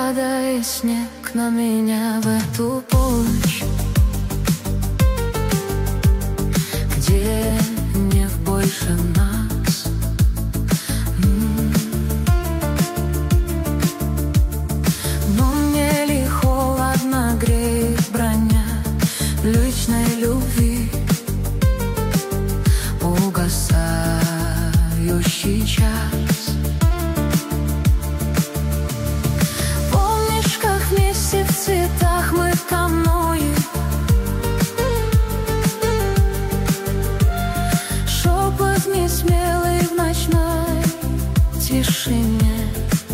падает снег на меня в эту полночь, где нет больше нас. Но мне ли холодно греет броня личной любви, угасающий час. Помнишь, как вместе в цветах мы кануем, шепот несмелый в ночной тишине.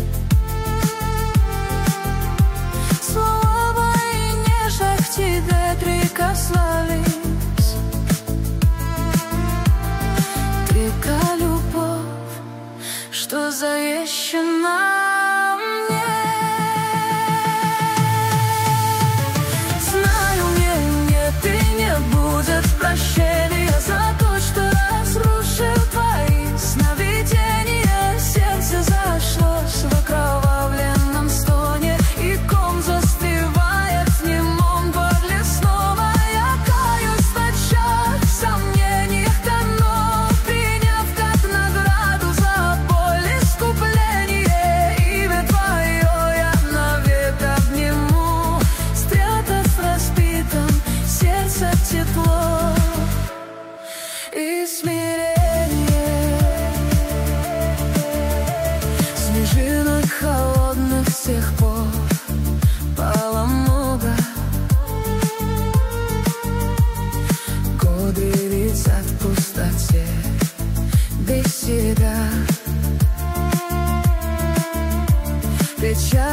Слова и нежно к тебе прикасались, крепкая любовь, что завещана мне. Знаю, мне нет и не будет прощения за то, что разрушил твои сновидения. Сердце зашлось в окровавленном стоне, и ком застывает в немом горле снова. Я каюсь в ночах, в сомнениях давно, приняв как награду за боль искупление. Имя твое я навек обниму, спрятав в разбитом сердце тепло и смирение. Снежинок холодных с тех пор пало много, годы летят в пустоте без тебя. Печаль